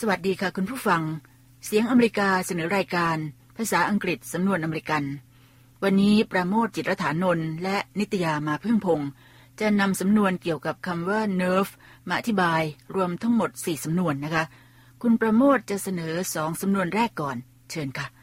สวัสดีค่ะคุณผู้ฟังเสียงอเมริกาเสนอรายการภาษาอังกฤษสำนวนอเมริกันวันนี้ประโมทจิตรฐานนท์และนิตยามาพึ่งพงษ์จะนำสำนวนเกี่ยวกับคำว่า nerve มาอธิบายรวมทั้งหมด4สำนวนนะคะคุณประโมทจะเสนอ2สำนวนแรกก่อนเชิญค่ะ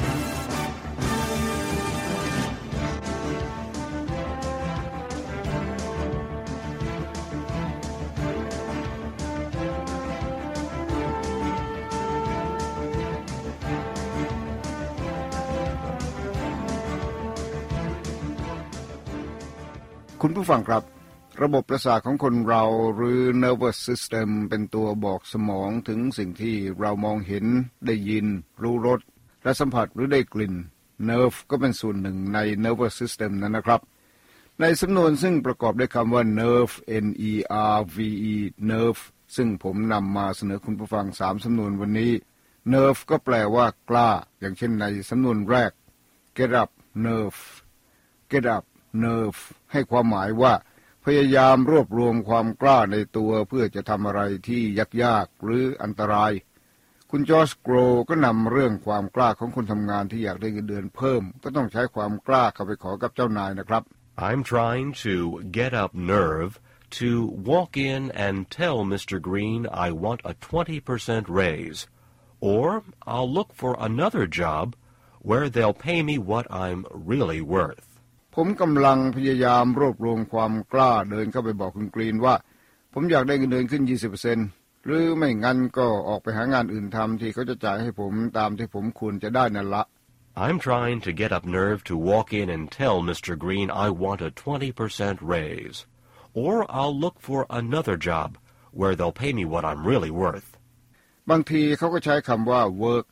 คุณผู้ฟังครับระบบประสาทของคนเราหรือ nervous system เป็นตัวบอกสมองถึงสิ่งที่เรามองเห็นได้ยินรู้รสและสัมผัสหรือได้กลิ่น nerve ก็เป็นส่วนหนึ่งใน nervous system นั้นนะครับในสำนวนซึ่งประกอบด้วยคำว่า nerve N-E-R-V-E nerve ซึ่งผมนำมาเสนอคุณผู้ฟัง3สำนวนวันนี้ nerve ก็แปลว่ากล้าอย่างเช่นในสำนวนแรก get up nerve get up nerve ให้ความหมายว่าพยายามรวบรวมความกล้าในตัวเพื่อจะทำอะไรที่ยากๆหรืออันตรายคุณจอร์จโกรก็นำเรื่องความกล้าของคนทำงานที่อยากได้เงินเดือนเพิ่มก็ต้องใช้ความกล้าเข้าไปขอกับเจ้านายนะครับ I'm trying to get up nerve to walk in and tell Mr. Green I want a 20% raise or I'll look for another job where they'll pay me what I'm really worth ผมกำลังพยายามรวบรวมความกล้าเดินเข้าไปบอกคุณกรีนว่าผมอยากได้เงินเดือนขึ้น 20% หรือไม่งั้นก็ออกไปหางานอื่นทำที่เขาจะจ่ายให้ผมตามที่ผมควรจะได้นั่นละ I'm trying to get up nerve to walk in and tell Mr. Green I want a 20% raise or I'll look for another job where they'll pay me what I'm really worth บางทีเขาก็ใช้คำว่า work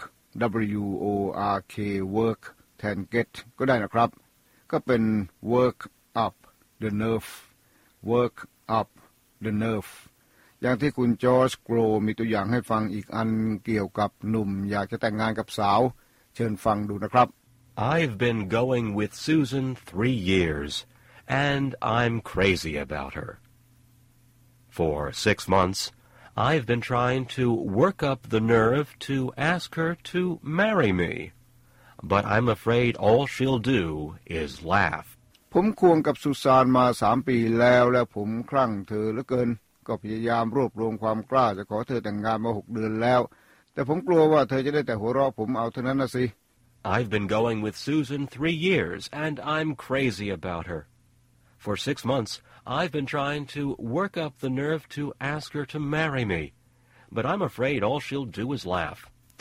W-O-R-K work แทน get ก็ได้นะครับก็เป็น work up the nerve work up the nerve อย่างที่คุณจอร์จโกรมีตัวอย่างให้ฟังอีกอันเกี่ยวกับหนุ่มอยากจะแต่งงานกับสาวเชิญฟังดูนะครับ I've been going with Susan 3 years and I'm crazy about her. For 6 months, I've been trying to work up the nerve to ask her to marry me.But I'm afraid all she'll do is laugh. ผมควงกับสุสานมา3 ปีแล้วและผมคลั่งเธอเหลือเกินก็พยายามรวบรวมความกล้าจะขอเธอแต่งงานมา6 เดือนแล้วแต่ผมกลัวว่าเธอจะได้แต่หัวเราะผมเอาเท่านั้นนะสิ I've been going with Susan 3 years and I'm crazy about her. For 6 months, I've been trying to work up the nerve to ask her to marry me. But I'm afraid all she'll do is laugh.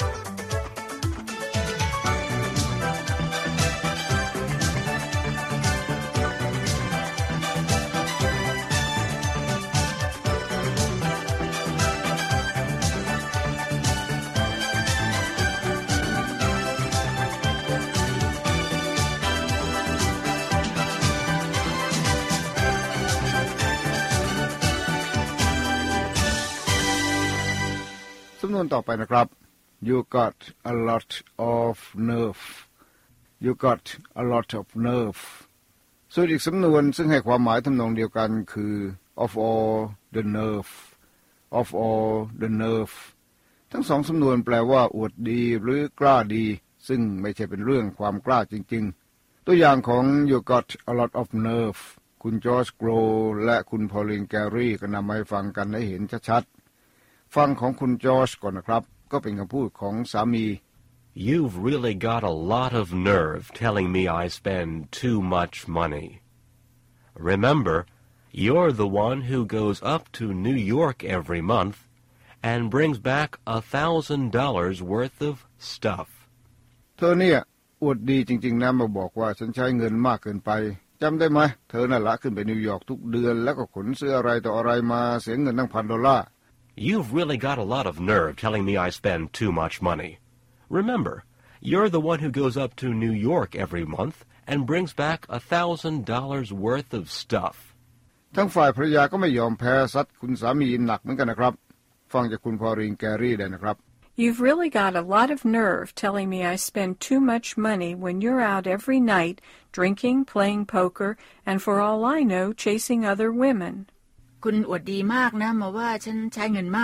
สำนวนต่อไปนะครับ You got a lot of nerve You got a lot of nerve ส่วนอีกสำนวนซึ่งให้ความหมายทำนองเดียวกันคือ of all the nerve of all the nerve ทั้ง2สำนวนแปลว่าอวดดีหรือกล้าดีซึ่งไม่ใช่เป็นเรื่องความกล้าจริงๆตัวอย่างของ You got a lot of nerve คุณจอร์จโกรและคุณพอลลินแกรี่ก็นำมาให้ฟังกันให้เห็นชัดๆฟังของคุณจอร์จก่อนนะครับก็เป็นคำพูดของสามี You've really got a lot of nerve telling me I spend too much money. Remember, you're the one who goes up to New York every month and brings back $1,000 worth of stuff. เธอเนี่ยอวดดีจริงๆนะมาบอกว่าฉันใช้เงินมากเกินไปจำได้ไหมเธอน่ะละขึ้นไปนิวยอร์กทุกเดือนแล้วก็ขนเสื้ออะไรต่ออะไรมาเสียเงินตั้ง$1,000 You've really got a lot of nerve telling me I spend too much money. Remember, you're the one who goes up to New York every month and brings back $1,000 worth of stuff. ทั้งฝ่ายภรรยาก็ไม่ยอมแพ้ซัดคุณสามีหนักเหมือนกันนะครับฟังจากคุณพอลลินแกรี่ได้นะครับ You've really got a lot of nerve telling me I spend too much money when you're out every night drinking, playing poker, and for all I know, chasing other women. คุณอวดดีมากนะมาว่าฉันใช้เงินมาก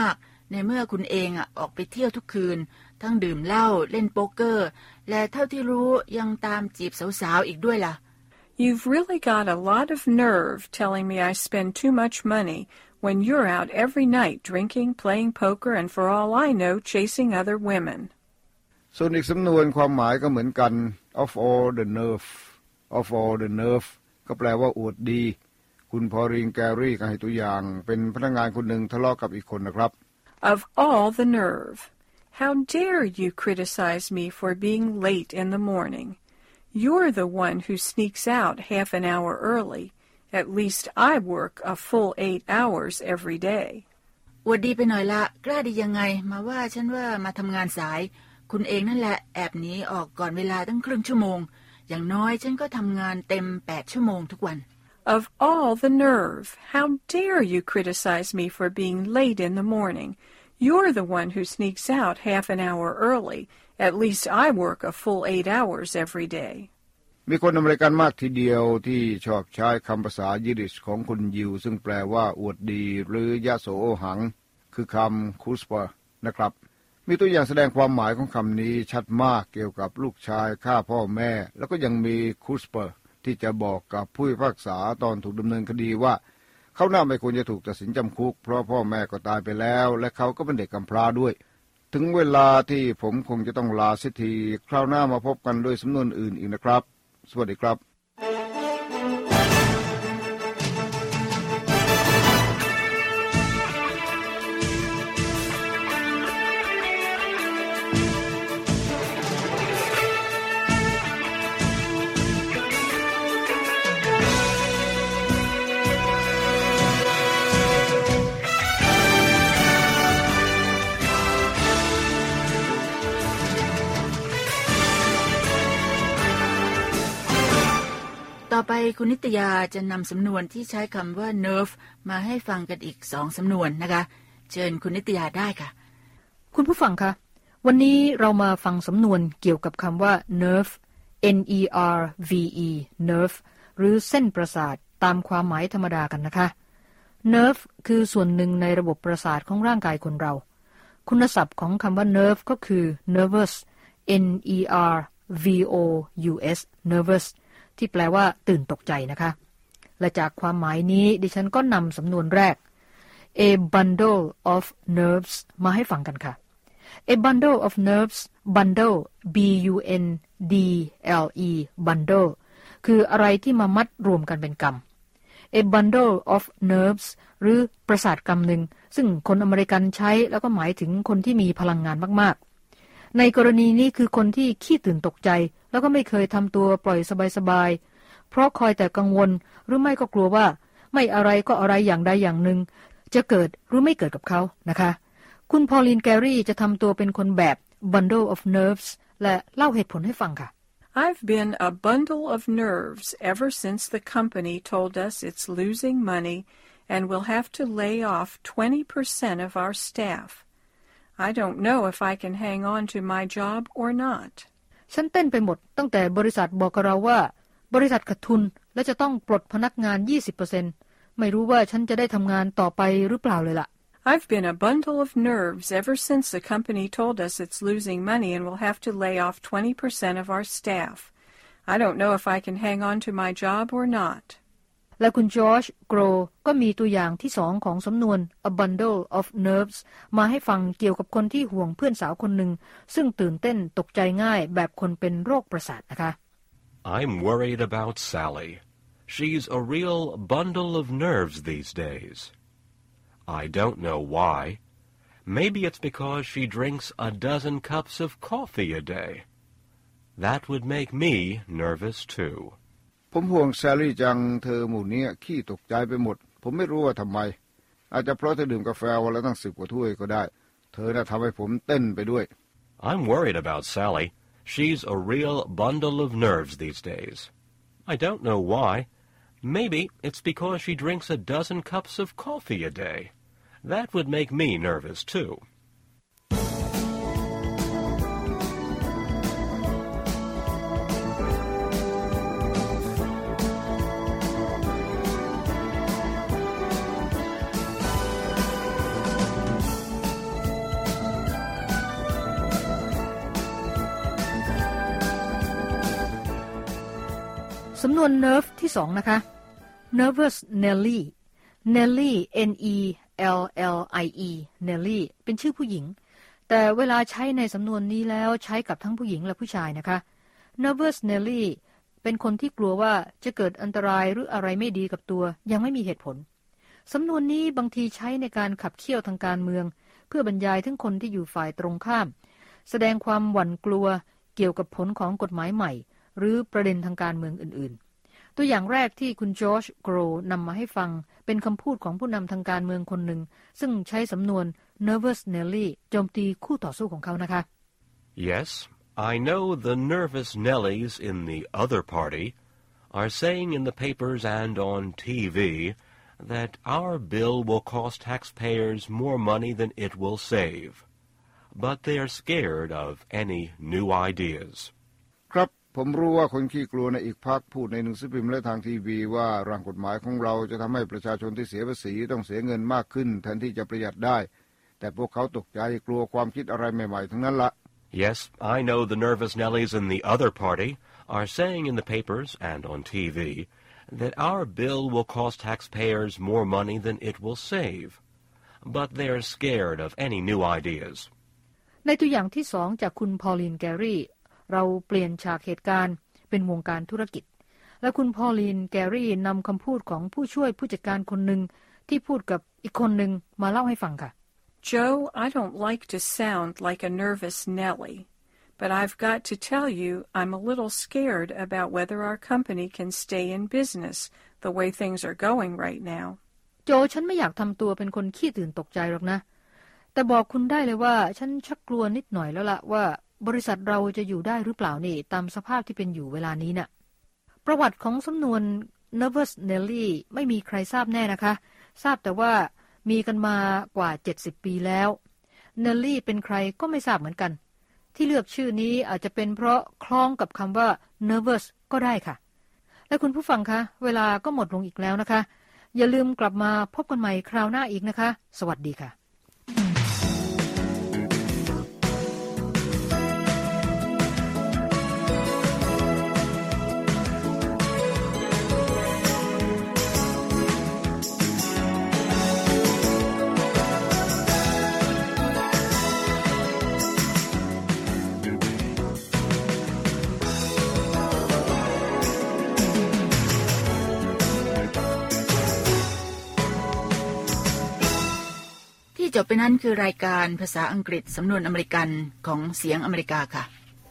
ในเมื่อคุณเองออกไปเที่ยวทุกคืนทั้งดื่มเหล้าเล่นโป๊กเกอร์และเท่าที่รู้ยังตามจีบสาวๆอีกด้วยล่ะ You've really got a lot of nerve telling me I spend too much money when you're out every night drinking, playing poker, and for all I know, chasing other women. ส่วนอีกสำนวนความหมายก็เหมือนกัน of all the nerve ก็แปลว่าอวดดีคุณพอลินแกรี่ก็ให้ตัวอย่างเป็นพนักงานคนหนึ่งทะเลาะกับอีกคนนะครับ Of all the nerve. How dare you criticize me for being late in the morning? You're the one who sneaks out half an hour early. At least I work a full 8 hours every day. อวดดีไปหน่อยละกล้าดียังไงมาว่าฉันว่ามาทำงานสายคุณเองนั่นแหละแอบหนีออกก่อนเวลาตั้งครึ่งชั่วโมงอย่างน้อยฉันก็ทำงานเต็ม8ชั่วโมงทุกวัน Of all the nerve, how dare you criticize me for being late in the morning? You're the one who sneaks out half an hour early. At least I work a full 8 hours every day. มีคนอเมริกันมากทีเดียวที่ชอบใช้คำภาษายิดิชของคนยิวซึ่งแปลว่าอวดดีหรือยะโสโอหังคือคำคุสปะนะครับมีตัวอย่างแสดงความหมายของคำนี้ชัดมากเกี่ยวกับลูกชายฆ่าพ่อแม่แล้วก็ยังมีคุสปะที่จะบอกกับผู้พิพากษาตอนถูกดำเนินคดีว่าเขาน่าไม่ควรจะถูกตัดสินจำคุกเพราะพ่อแม่ก็ตายไปแล้วและเขาก็เป็นเด็กกำพร้าด้วยถึงเวลาที่ผมคงจะต้องลาเสียทีคราวหน้ามาพบกันด้วยสำนวนอื่นอีกนะครับสวัสดีครับต่อไปคุณนิตยาจะนำสำนวนที่ใช้คำว่า nerve มาให้ฟังกันอีก2สำนวนนะคะเชิญคุณนิตยาได้ค่ะคุณผู้ฟังคะวันนี้เรามาฟังสำนวนเกี่ยวกับคำว่า nerve N-E-R-V-E nerve หรือเส้นประสาทตามความหมายธรรมดากันนะคะ nerve คือส่วนหนึ่งในระบบประสาทของร่างกายคนเราคุณศัพท์ของคำว่า nerve ก็คือ nervous N-E-R-V-O-U-S nervousที่แปลว่าตื่นตกใจนะคะและจากความหมายนี้ดิฉันก็นำสำนวนแรก a bundle of nerves มาให้ฟังกันค่ะ a bundle of nerves bundle B-U-N-D-L-E bundle คืออะไรที่มามัดรวมกันเป็นกำ a bundle of nerves หรือประสาทกำหนึ่งซึ่งคนอเมริกันใช้แล้วก็หมายถึงคนที่มีพลังงานมากๆในกรณีนี้คือคนที่ขี้ตื่นตกใจแล้วก็ไม่เคยทำตัวปล่อยสบายๆเพราะคอยแต่กังวลหรือไม่ก็กลัวว่าไม่อะไรก็อะไรอย่างใดอย่างหนึ่งจะเกิดหรือไม่เกิดกับเขานะคะคุณพอลินแกรี่จะทำตัวเป็นคนแบบ bundle of nerves และเล่าเหตุผลให้ฟังค่ะ I've been a bundle of nerves ever since the company told us it's losing money and will have to lay off 20% of our staff.I don't know if I can hang on to my job or not. ฉันเต้นไปหมดตั้งแต่บริษัทบอกกับเราว่าบริษัทขาดทุนและจะต้องปลดพนักงาน 20% ไม่รู้ว่าฉันจะได้ทำงานต่อไปหรือเปล่าเลยล่ะ I've been a bundle of nerves ever since the company told us it's losing money and will have to lay off 20% of our staff. I don't know if I can hang on to my job or not. และคุณจอร์จโกรก็มีตัวอย่างที่สองของสำนวน a bundle of nerves มาให้ฟังเกี่ยวกับคนที่ห่วงเพื่อนสาวคนหนึ่งซึ่งตื่นเต้นตกใจง่ายแบบคนเป็นโรคประสาทนะคะ I'm worried about Sally. She's a real bundle of nerves these days. I don't know why. Maybe it's because she drinks a dozen cups of coffee a day. That would make me nervous too. ผมห่วงแซลลี่จังเธอหมู่นี้ขี้ตกใจไปหมดผมไม่รู้ว่าทำไมอาจจะเพราะเธอดื่มกาแฟวันละตั้ง10 กว่าถ้วยก็ได้เธอน่ะทำให้ผมเต้นไปด้วย I'm worried about Sally. She's a real bundle of nerves these days. I don't know why. Maybe it's because she drinks a dozen cups of coffee a day. That would make me nervous too. สำนวน nerve ที่2นะคะ nervous Nellie Nellie N-E-L-L-I-E Nellie เป็นชื่อผู้หญิงแต่เวลาใช้ในสำนวนนี้แล้วใช้กับทั้งผู้หญิงและผู้ชายนะคะ nervous Nellie เป็นคนที่กลัวว่าจะเกิดอันตรายหรืออะไรไม่ดีกับตัวยังไม่มีเหตุผลสำนวนนี้บางทีใช้ในการขับเคี่ยวทางการเมืองเพื่อบรรยายถึงคนที่อยู่ฝ่ายตรงข้ามแสดงความหวั่นกลัวเกี่ยวกับผลของกฎหมายใหม่หรือประเด็นทางการเมืองอื่นๆตัวอย่างแรกที่คุณจอร์จโกรนำมาให้ฟังเป็นคำพูดของผู้นำทางการเมืองคนหนึ่งซึ่งใช้สำนวน nervous Nellie โจมตีคู่ต่อสู้ของเขานะคะ Yes, I know the nervous Nellies in the other party are saying in the papers and on TV that our bill will cost taxpayers more money than it will save. But they are scared of any new ideas. ครับผมรู้ว่าคนขี้กลัวในอีกพรรคพูดในหนังสือพิมพ์และทางทีวีว่าร่างกฎหมายของเราจะทำให้ประชาชนที่เสียภาษีต้องเสียเงินมากขึ้นแทนที่จะประหยัดได้แต่พวกเขาตกใจกลัวความคิดอะไรใหม่ๆทั้งนั้นละ Yes, I know the nervous Nellies in the other party are saying in the papers and on TV that our bill will cost taxpayers more money than it will save. But they are scared of any new ideas. ในตัวอย่างที่2จากคุณพอลลีนแกรี่เราเปลี่ยนฉากเหตุการณ์เป็นวงการธุรกิจและคุณพอลลีนแกรี่นำคำพูดของผู้ช่วยผู้จัดการคนหนึ่งที่พูดกับอีกคนหนึ่งมาเล่าให้ฟังค่ะ Joe, I don't like to sound like a nervous Nellie, but I've got to tell you I'm a little scared about whether our company can stay in business the way things are going right now. โจฉันไม่อยากทำตัวเป็นคนขี้ตื่นตกใจหรอกนะแต่บอกคุณได้เลยว่าฉันชักกลัวนิดหน่อยแล้วล่ะว่าบริษัทเราจะอยู่ได้หรือเปล่านี่ตามสภาพที่เป็นอยู่เวลานี้น่ะประวัติของสำนวน nervous Nellie ไม่มีใครทราบแน่นะคะทราบแต่ว่ามีกันมากว่า70ปีแล้ว Nellie เป็นใครก็ไม่ทราบเหมือนกันที่เลือกชื่อนี้อาจจะเป็นเพราะคล้องกับคำว่า nervous ก็ได้ค่ะและคุณผู้ฟังคะเวลาก็หมดลงอีกแล้วนะคะอย่าลืมกลับมาพบกันใหม่คราวหน้าอีกนะคะสวัสดีค่ะจบไปนั้นคือรายการภาษาอังกฤษสำนวนอเมริกันของเสียงอเมริกาค่ะ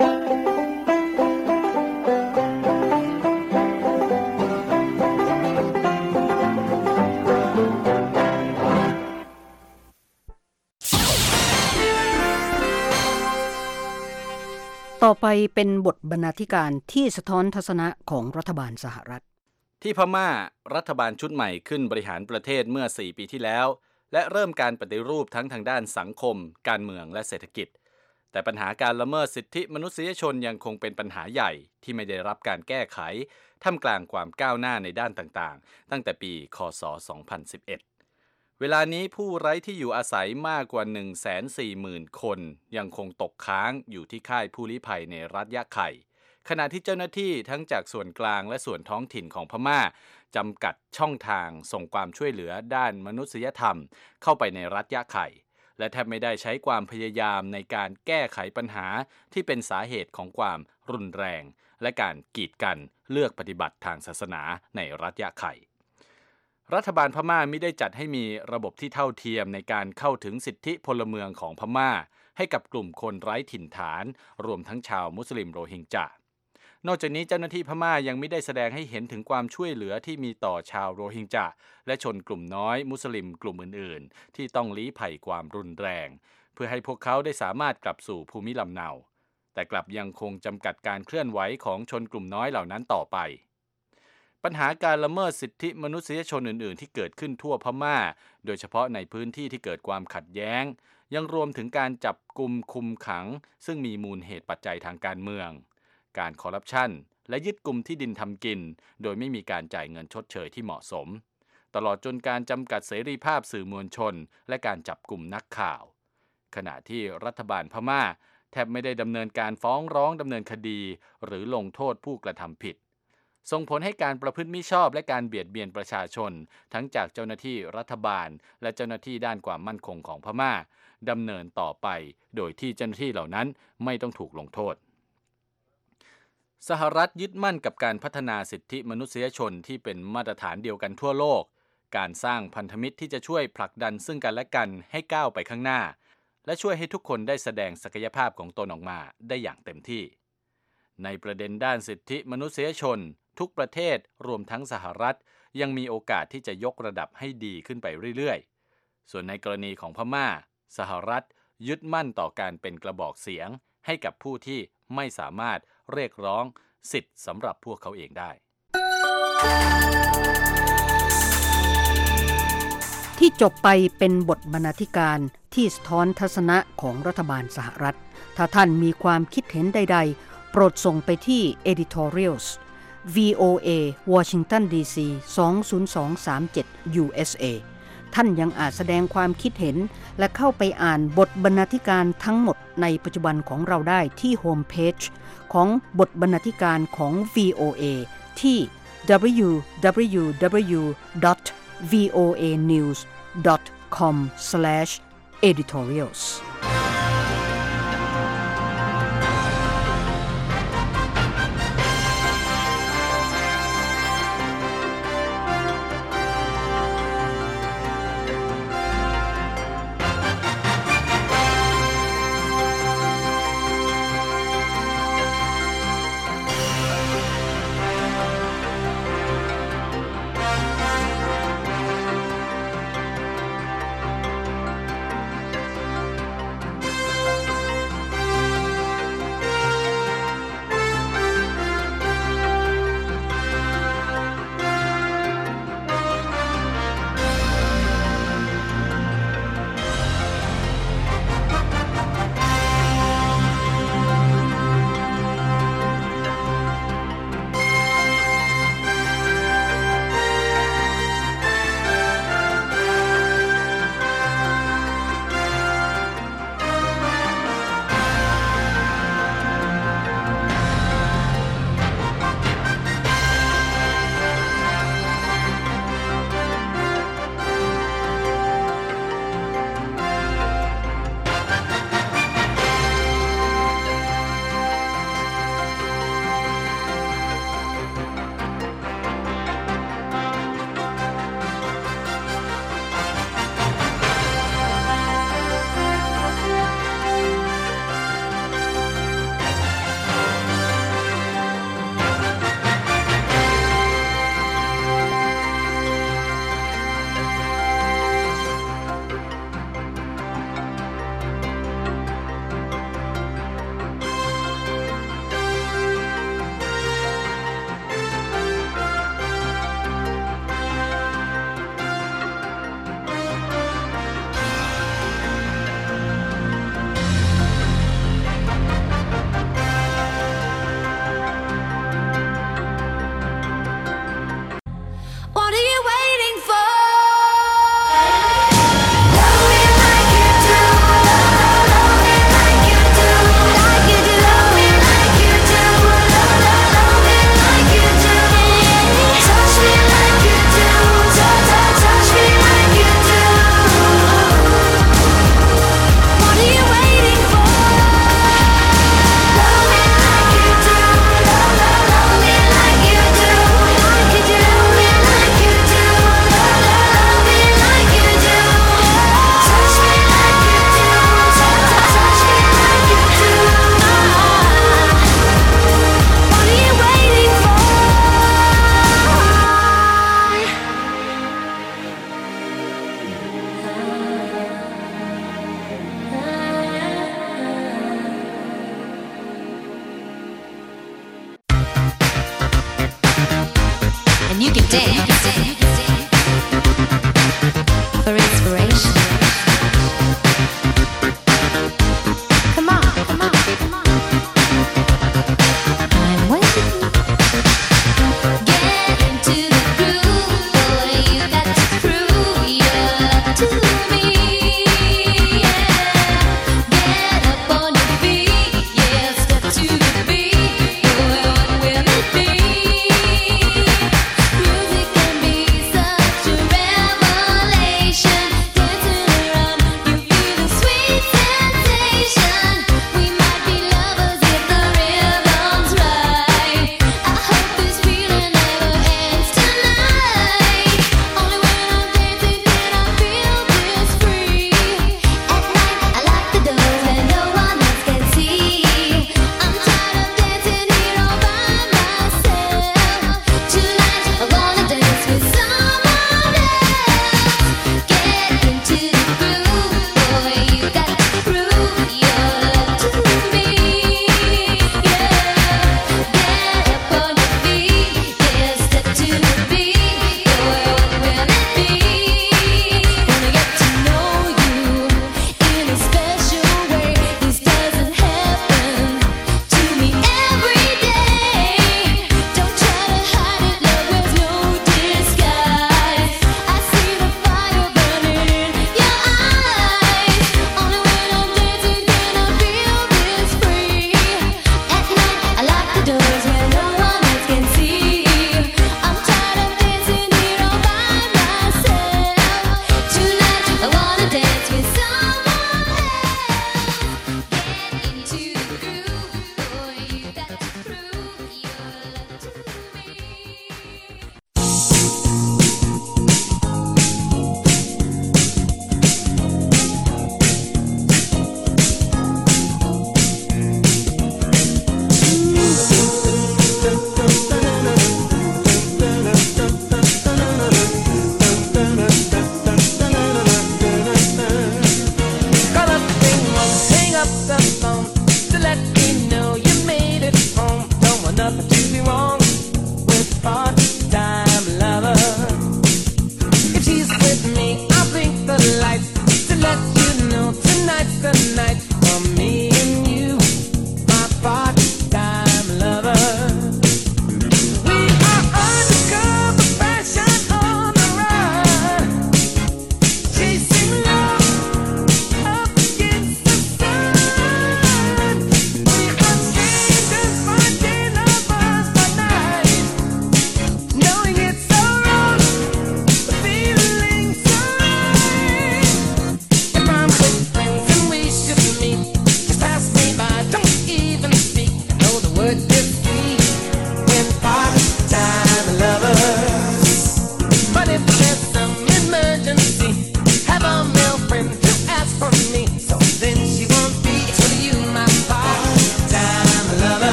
ต่อไปเป็นบทบรรณาธิการที่สะท้อนทัศนะของรัฐบาลสหรัฐที่พม่ารัฐบาลชุดใหม่ขึ้นบริหารประเทศเมื่อ4 ปีที่แล้วและเริ่มการปฏิรูปทั้งทางด้านสังคมการเมืองและเศรษฐกิจแต่ปัญหาการละเมิดสิทธิมนุษยชนยังคงเป็นปัญหาใหญ่ที่ไม่ได้รับการแก้ไขท่ามกลางความก้าวหน้าในด้านต่างๆตั้งแต่ปีค.ศ. 2011เวลานี้ผู้ไร้ที่อยู่อาศัยมากกว่า 140,000 คนยังคงตกค้างอยู่ที่ค่ายผู้ลี้ภัยในรัฐยะไข่ขณะที่เจ้าหน้าที่ทั้งจากส่วนกลางและส่วนท้องถิ่นของพม่าจำกัดช่องทางส่งความช่วยเหลือด้านมนุษยธรรมเข้าไปในรัฐยะไข่และแทบไม่ได้ใช้ความพยายามในการแก้ไขปัญหาที่เป็นสาเหตุของความรุนแรงและการกีดกันเลือกปฏิบัติทางศาสนาในรัฐยะไข่รัฐบาลพม่ามิได้จัดให้มีระบบที่เท่าเทียมในการเข้าถึงสิทธิพลเมืองของพม่าให้กับกลุ่มคนไร้ถิ่นฐานรวมทั้งชาวมุสลิมโรฮิงญานอกจากนี้เจ้าหน้าที่พม่ายังไม่ได้แสดงให้เห็นถึงความช่วยเหลือที่มีต่อชาวโรฮิงญาและชนกลุ่มน้อยมุสลิมกลุ่มอื่นๆที่ต้องลี้ภัยความรุนแรงเพื่อให้พวกเขาได้สามารถกลับสู่ภูมิลำเนาแต่กลับยังคงจำกัดการเคลื่อนไหวของชนกลุ่มน้อยเหล่านั้นต่อไปปัญหาการละเมิดสิทธิมนุษยชนอื่นๆที่เกิดขึ้นทั่วพม่าโดยเฉพาะในพื้นที่ที่เกิดความขัดแย้งยังรวมถึงการจับกุมคุมขังซึ่งมีมูลเหตุปัจจัยทางการเมืองการคอร์รัปชันและยึดกุมที่ดินทำกินโดยไม่มีการจ่ายเงินชดเชยที่เหมาะสมตลอดจนการจำกัดเสรีภาพสื่อมวลชนและการจับกุมนักข่าวขณะที่รัฐบาลพม่าแทบไม่ได้ดำเนินการฟ้องร้องดำเนินคดีหรือลงโทษผู้กระทำผิดส่งผลให้การประพฤติมิชอบและการเบียดเบียนประชาชนทั้งจากเจ้าหน้าที่รัฐบาลและเจ้าหน้าที่ด้านความมั่นคงของพม่าดำเนินต่อไปโดยที่เจ้าหน้าที่เหล่านั้นไม่ต้องถูกลงโทษสหรัฐยึดมั่นกับการพัฒนาสิทธิมนุษยชนที่เป็นมาตรฐานเดียวกันทั่วโลกการสร้างพันธมิตรที่จะช่วยผลักดันซึ่งกันและกันให้ก้าวไปข้างหน้าและช่วยให้ทุกคนได้แสดงศักยภาพของตนออกมาได้อย่างเต็มที่ในประเด็นด้านสิทธิมนุษยชนทุกประเทศรวมทั้งสหรัฐยังมีโอกาสที่จะยกระดับให้ดีขึ้นไปเรื่อยๆส่วนในกรณีของพม่าสหรัฐยึดมั่นต่อการเป็นกระบอกเสียงให้กับผู้ที่ไม่สามารถเรียกร้องสิทธิ์สำหรับพวกเขาเองได้ที่จบไปเป็นบทบรรณาธิการที่สะท้อนทัศนะของรัฐบาลสหรัฐถ้าท่านมีความคิดเห็นใดๆโปรดส่งไปที่ editorials VOA Washington DC 20237 USA ท่านยังอาจแสดงความคิดเห็นและเข้าไปอ่านบทบรรณาธิการทั้งหมดในปัจจุบันของเราได้ที่โฮมเพจของบทบรรณาธิการของ VOA ที่ www.voanews.com/editorials for inspiration. Come on, come on, come on. I'm waiting. Get into the groove, boy. You got to prove you're to me. Yeah. Get up on your feet, yeah. Step to the beat, boy. What will it be?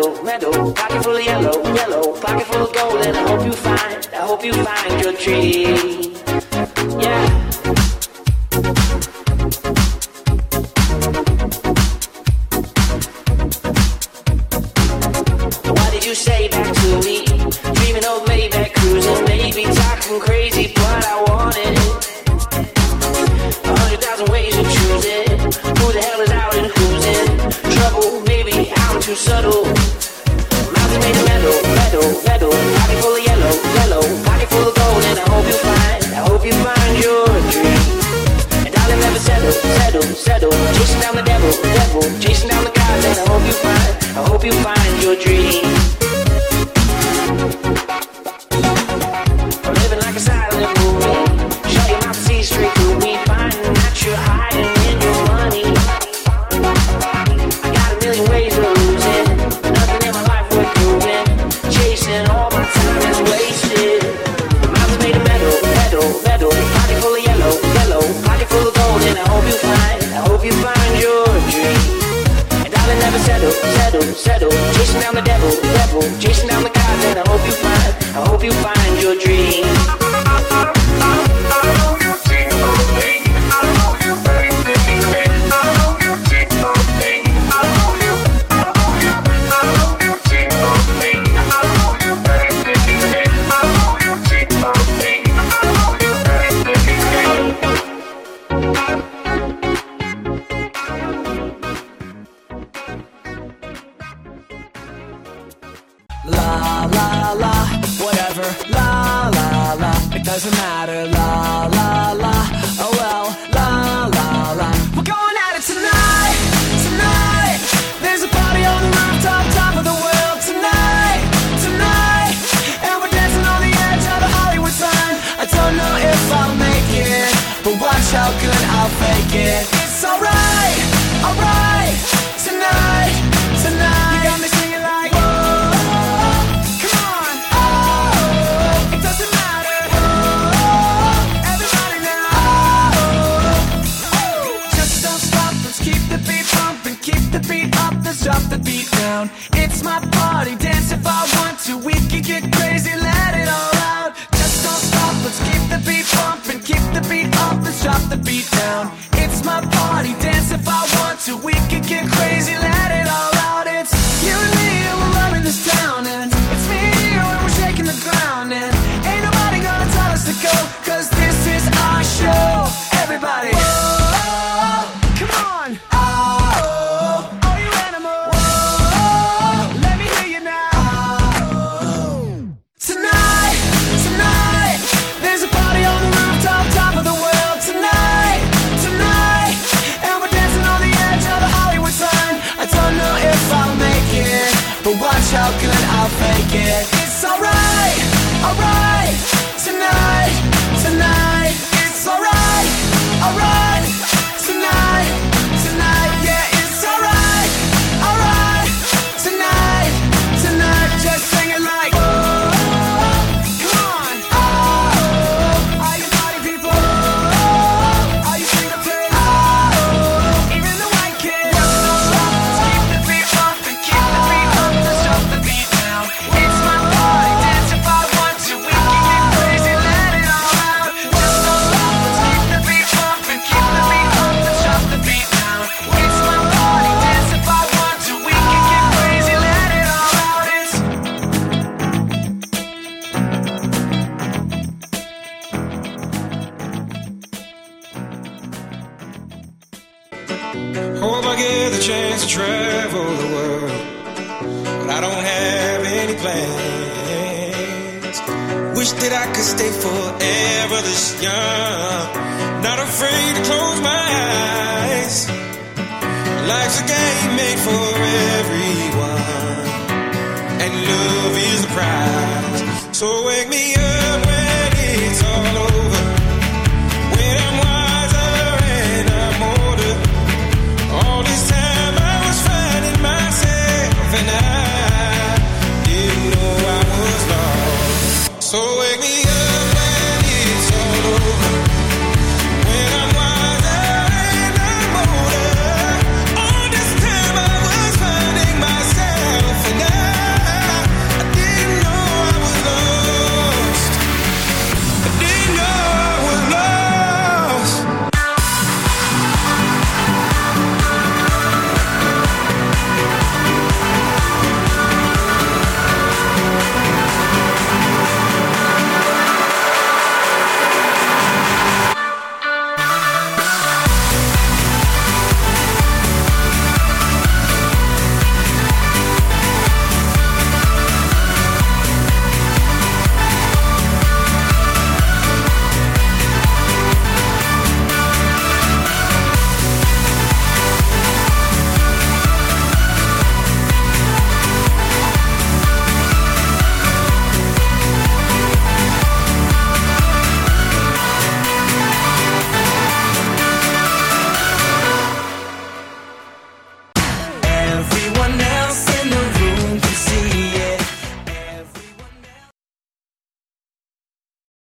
meadow, pocket full of yellow, pocket full of gold, and I hope you find your dream. Yeah. What did you say back to me? Dreaming of Maybach cruising, maybe talking crazy, but I wanted it. 100,000 ways to choose it. Who the hell is out and who's in trouble? Maybe I'm too subtle. Mountain made of meadow, pocket full of yellow, pocket full of gold, and I hope you find your dream. And darling, never settle, chasing down the devil, chasing down the gods, and I hope you find your dream. I'm living like a silent movie. Shut your mouth and see straight through me. Finding that you're hiding in your money. I got a million ways to lose it. Nothing in my life worth doing. Chasing all my time is wasted. The mountains made of meadow, pocket full of yellow, pocket full of gold, and I hope you find your dream. And darling, never settle, chasing down the devil, chasing down the gods, and I hope you find your dream. La la la, whatever, la la la, it doesn't matter, la la la, oh well, la la la. We're going at it tonight, tonight. There's a party on the rooftop, top of the world tonight, tonight. And we're dancing on the edge of the Hollywood sign. I don't know if I'll make it, but watch how good I'll fake it. It's alright, alright, tonight, tonight. You got me singing like drop the beat down. It's my party, dance if I want to. We can get crazy, let it all out. Just don't stop, let's keep the beat pumping. Keep the beat up, let's drop the beat down. It's my party, dance if I want to. We can get crazy, let it all out. It's you and me, and we're running this town. And it's me and you, and we're shaking the ground. And ain't nobody gonna tell us to go, cause this is our show. Everybody, whoa, come on. But watch how good I'll fake it. It's alright, alright, tonight, tonight. It's alright, alright, tonight, tonight. Yeah, it's alright, alright, tonight, tonight. Just sing it like, oh, come on, oh, all you party people, oh, all you free to play, oh, even the white kids. Keep the beat pumping, keep the beat up, let's drop the beat down. It's my party, dance if I want to. We can get crazy, let it all out. Just don't stop, let's keep the beat pumping, keep the beat up, let's drop the beat down. It's my party, dance if I want to. We can get crazy, let it all out. It's Hope I get the chance to travel the world, but I don't have any plans. Wish that I could stay forever this young, not afraid to close my eyes. Life's a game made for everyone, and love is the prize. So